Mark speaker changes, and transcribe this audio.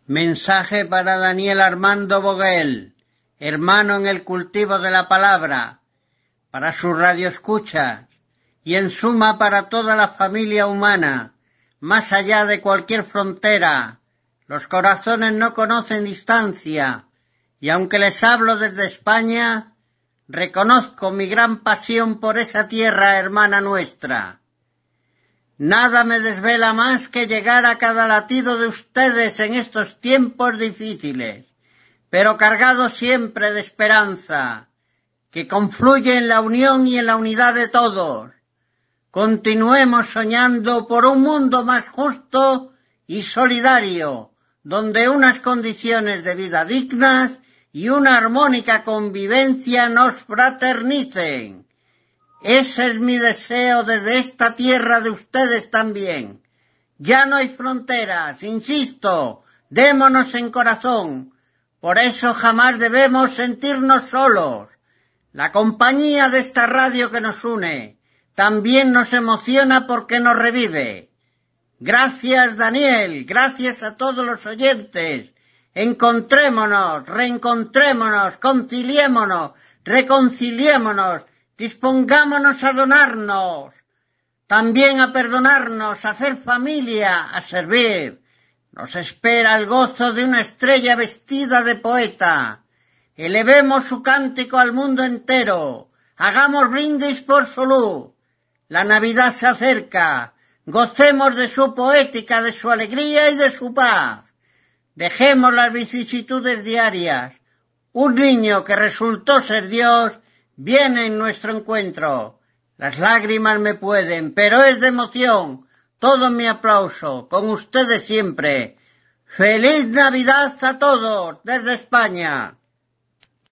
Speaker 1: Mensaje para Daniel Armando Boguel, hermano en el cultivo de la palabra, para sus radioescuchas y en suma para toda la familia humana, más allá de cualquier frontera. Los corazones no conocen distancia, y aunque les hablo desde España, reconozco mi gran pasión por esa tierra hermana nuestra. Nada me desvela más que llegar a cada latido de ustedes en estos tiempos difíciles, pero cargados siempre de esperanza, que confluye en la unión y en la unidad de todos. Continuemos soñando por un mundo más justo y solidario, donde unas condiciones de vida dignas y una armónica convivencia nos fraternicen. Ese es mi deseo desde esta tierra de ustedes también. Ya no hay fronteras, insisto, démonos en corazón. Por eso jamás debemos sentirnos solos. La compañía de esta radio que nos une también nos emociona porque nos revive. Gracias, Daniel, gracias a todos los oyentes. Encontrémonos, reencontrémonos, conciliémonos, reconciliémonos. Dispongámonos a donarnos, también a perdonarnos, a hacer familia, a servir. Nos espera el gozo de una estrella vestida de poeta. Elevemos su cántico al mundo entero. Hagamos brindis por su luz. La Navidad se acerca. Gocemos de su poética, de su alegría y de su paz. Dejemos las vicisitudes diarias. Un niño que resultó ser Dios viene en nuestro encuentro. Las lágrimas me pueden, pero es de emoción. Todo mi aplauso, con ustedes siempre. ¡Feliz Navidad a todos desde España!